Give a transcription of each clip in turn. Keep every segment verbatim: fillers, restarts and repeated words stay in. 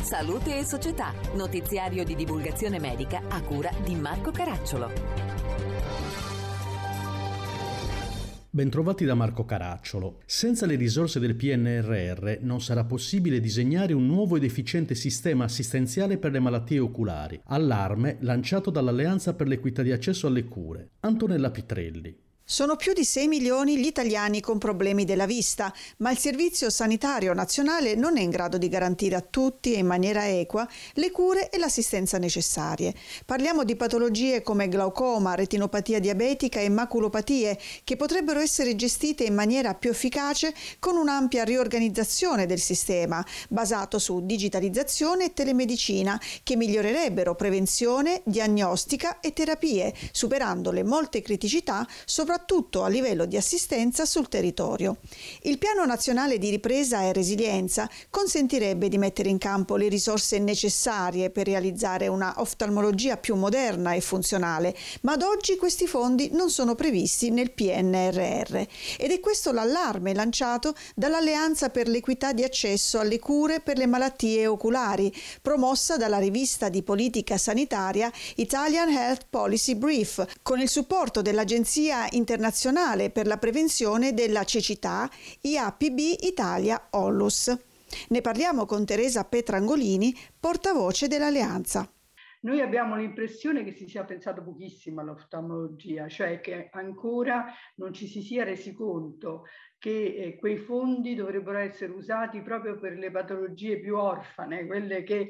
Salute e Società, notiziario di divulgazione medica a cura di Marco Caracciolo. Bentrovati da Marco Caracciolo. Senza le risorse del P N R R non sarà possibile disegnare un nuovo ed efficiente sistema assistenziale per le malattie oculari. Allarme lanciato dall'Alleanza per l'Equità di Accesso alle Cure. Antonella Pitrelli. Sono più di sei milioni gli italiani con problemi della vista, ma il Servizio Sanitario Nazionale non è in grado di garantire a tutti e in maniera equa le cure e l'assistenza necessarie. Parliamo di patologie come glaucoma, retinopatia diabetica e maculopatie che potrebbero essere gestite in maniera più efficace con un'ampia riorganizzazione del sistema, basato su digitalizzazione e telemedicina, che migliorerebbero prevenzione, diagnostica e terapie, superando le molte criticità, soprattutto soprattutto a livello di assistenza sul territorio. Il Piano Nazionale di Ripresa e Resilienza consentirebbe di mettere in campo le risorse necessarie per realizzare una oftalmologia più moderna e funzionale, ma ad oggi questi fondi non sono previsti nel P N R R ed è questo l'allarme lanciato dall'Alleanza per l'Equità di Accesso alle Cure per le Malattie Oculari, promossa dalla rivista di politica sanitaria Italian Health Policy Brief, con il supporto dell'Agenzia internazionale per la prevenzione della cecità I A P B Italia Onlus. Ne parliamo con Teresa Petrangolini, portavoce dell'Alleanza. Noi abbiamo l'impressione che si sia pensato pochissimo all'oftalmologia, cioè che ancora non ci si sia resi conto che eh, quei fondi dovrebbero essere usati proprio per le patologie più orfane, quelle che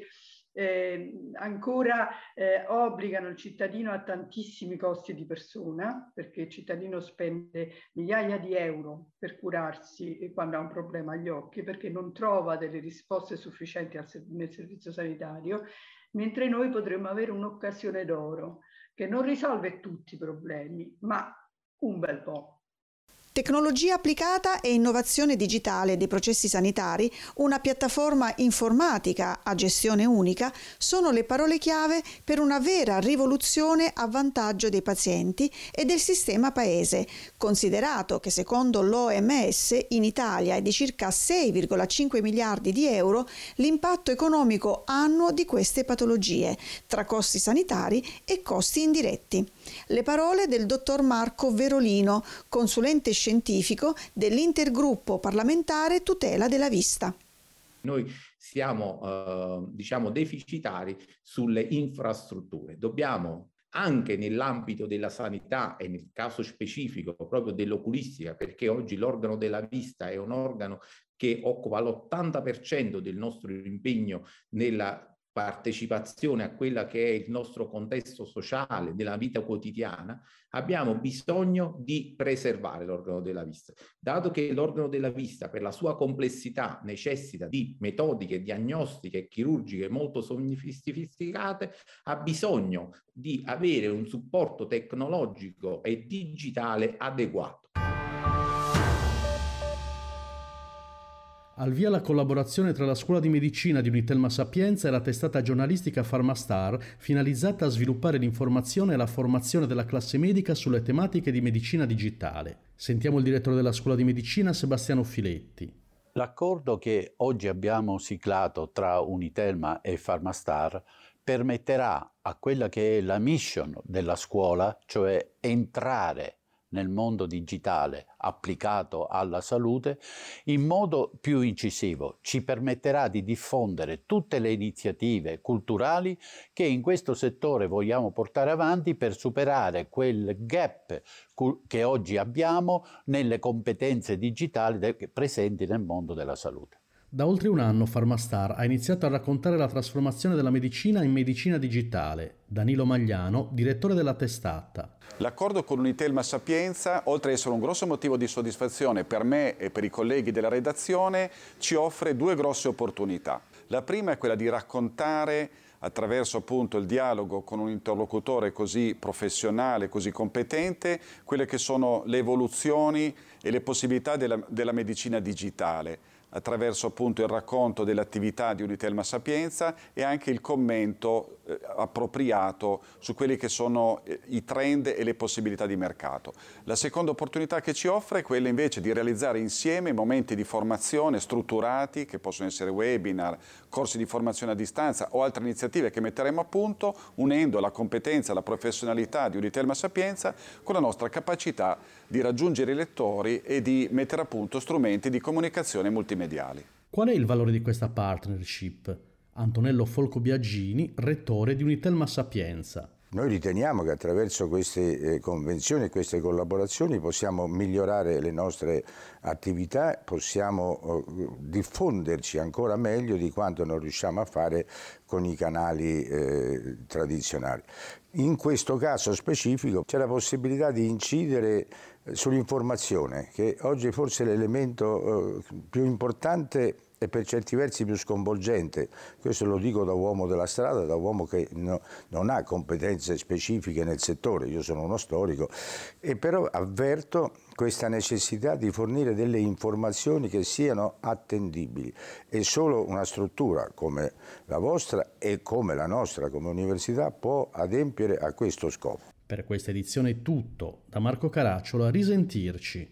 Eh, ancora eh, obbligano il cittadino a tantissimi costi di persona, perché il cittadino spende migliaia di euro per curarsi quando ha un problema agli occhi, perché non trova delle risposte sufficienti al, nel servizio sanitario, mentre noi potremmo avere un'occasione d'oro che non risolve tutti i problemi, ma un bel po'. Tecnologia applicata e innovazione digitale dei processi sanitari, una piattaforma informatica a gestione unica, sono le parole chiave per una vera rivoluzione a vantaggio dei pazienti e del sistema paese, considerato che secondo l'O M S in Italia è di circa sei virgola cinque miliardi di euro l'impatto economico annuo di queste patologie, tra costi sanitari e costi indiretti. Le parole del dottor Marco Verolino, consulente scientifico dell'Intergruppo parlamentare tutela della vista. Noi siamo eh, diciamo deficitari sulle infrastrutture. Dobbiamo anche nell'ambito della sanità e nel caso specifico proprio dell'oculistica, perché oggi l'organo della vista è un organo che occupa l'ottanta per cento del nostro impegno nella partecipazione a quella che è il nostro contesto sociale, della vita quotidiana, abbiamo bisogno di preservare l'organo della vista. Dato che l'organo della vista per la sua complessità necessita di metodiche diagnostiche e chirurgiche molto sofisticate, ha bisogno di avere un supporto tecnologico e digitale adeguato. Al via la collaborazione tra la Scuola di Medicina di Unitelma Sapienza e la testata giornalistica Pharmastar, finalizzata a sviluppare l'informazione e la formazione della classe medica sulle tematiche di medicina digitale. Sentiamo il direttore della Scuola di Medicina, Sebastiano Filetti. L'accordo che oggi abbiamo siglato tra Unitelma e Pharmastar permetterà a quella che è la mission della scuola, cioè entrare nel mondo digitale applicato alla salute in modo più incisivo. Ci permetterà di diffondere tutte le iniziative culturali che in questo settore vogliamo portare avanti per superare quel gap che oggi abbiamo nelle competenze digitali presenti nel mondo della salute. Da oltre un anno Pharmastar ha iniziato a raccontare la trasformazione della medicina in medicina digitale. Danilo Magliano, direttore della testata. L'accordo con Unitelma Sapienza, oltre ad essere un grosso motivo di soddisfazione per me e per i colleghi della redazione, ci offre due grosse opportunità. La prima è quella di raccontare attraverso appunto il dialogo con un interlocutore così professionale, così competente, quelle che sono le evoluzioni e le possibilità della, della medicina digitale, attraverso appunto il racconto delle attività di Unitelma Sapienza e anche il commento eh, appropriato su quelli che sono eh, i trend e le possibilità di mercato. La seconda opportunità che ci offre è quella invece di realizzare insieme momenti di formazione strutturati, che possono essere webinar, corsi di formazione a distanza o altre iniziative che metteremo a punto, unendo la competenza e la professionalità di Unitelma Sapienza con la nostra capacità di raggiungere i lettori e di mettere a punto strumenti di comunicazione multimediali. Qual è il valore di questa partnership? Antonello Folco Biagini, rettore di Unitelma Sapienza. Noi riteniamo che attraverso queste eh, convenzioni e queste collaborazioni possiamo migliorare le nostre attività, possiamo eh, diffonderci ancora meglio di quanto non riusciamo a fare con i canali eh, tradizionali. In questo caso specifico c'è la possibilità di incidere sull'informazione, che oggi forse è l'elemento eh, più importante e per certi versi più sconvolgente. Questo lo dico da uomo della strada, da uomo che no, non ha competenze specifiche nel settore, io sono uno storico, e però avverto questa necessità di fornire delle informazioni che siano attendibili, e solo una struttura come la vostra e come la nostra come università può adempiere a questo scopo. Per questa edizione è tutto, da Marco Caracciolo, a risentirci.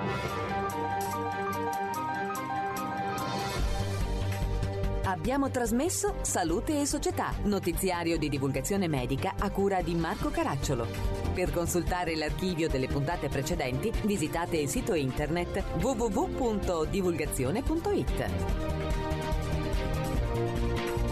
Abbiamo trasmesso Salute e Società, notiziario di divulgazione medica a cura di Marco Caracciolo. Per consultare l'archivio delle puntate precedenti, visitate il sito internet w w w punto divulgazione punto i t.